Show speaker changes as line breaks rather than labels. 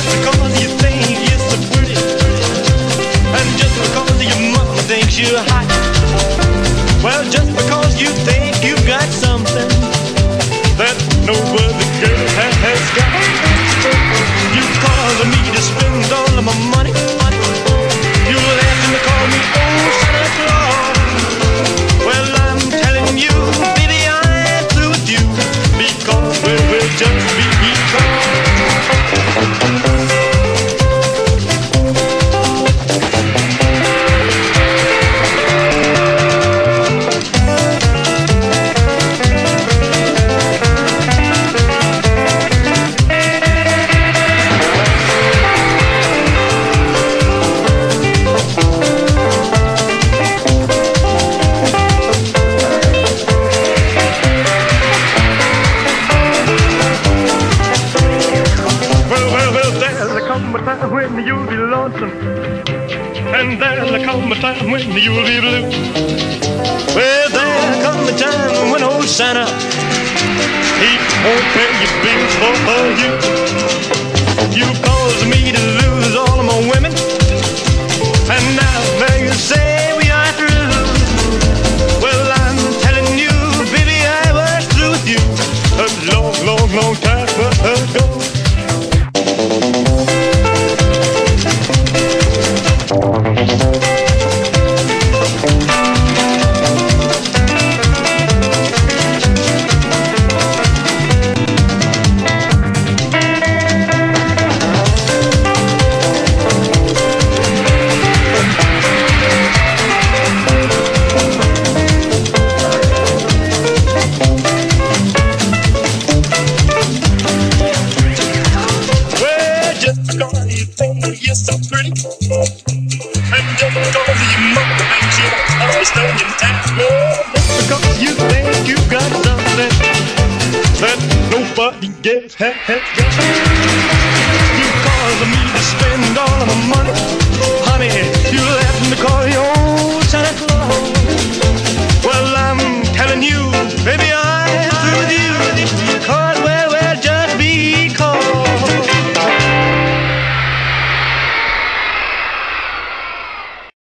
because you think you're so pretty, and just because your mama thinks you're hot. Well, just because you think you've got something that no other girl has got. You cause me to spend all of my money. You laugh and call me old Santa Claus. Well, I'm telling you, baby, I'm through with you, because we're just because. When you'll be lonesome, and there'll come a time when you'll be blue. Well, there'll come a time when old Santa, he won't pay your bills for you. You caused me to lose all of my women, and now you say we are through. Well, I'm telling you, baby, I was through with you a long, long, long time ago. You're so pretty, and just because your mother thinks you don't understand your time, well, just because you think you got something that nobody else has got.